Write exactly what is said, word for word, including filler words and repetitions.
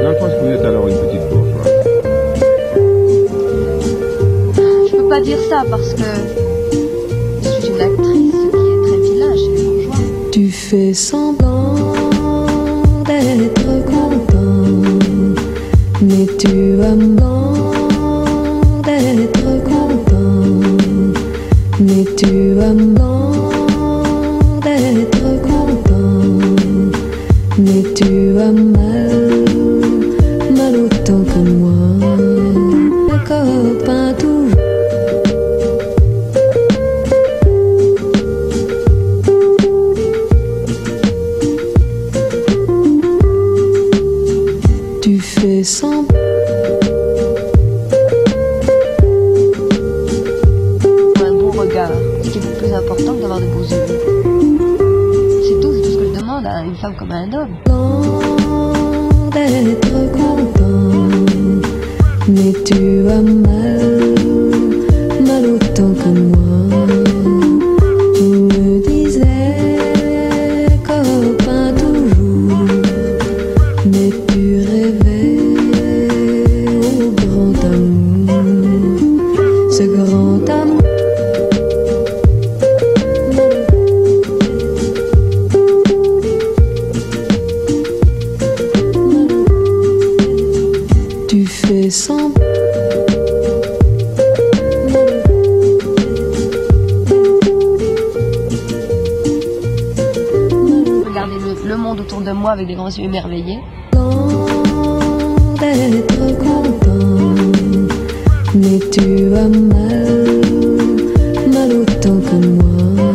Je pense que vous êtes alors une petite bourgeoise. Je peux pas dire ça parce que je suis une actrice qui est très vilain chez les bourgeois. Tu fais semblant d'être content, mais tu as blanc d'être content, mais tu as blanc d'être content, mais tu as mal, mal autant que moi, le copain toujours. Tu fais semblant. Un bon regard, ce qui est beaucoup plus important que d'avoir de beaux yeux. C'est tout, c'est tout ce que je demande à une femme comme à un homme. D'être content, mais tu as mal, mal autant que moi. Tu me disais copain toujours, mais tu rêvais au grand amour, ce grand amour. Tu fais semblant. Regardez le, le monde autour de moi avec des grands yeux émerveillés. D'être content, mais tu as mal, mal autant que moi.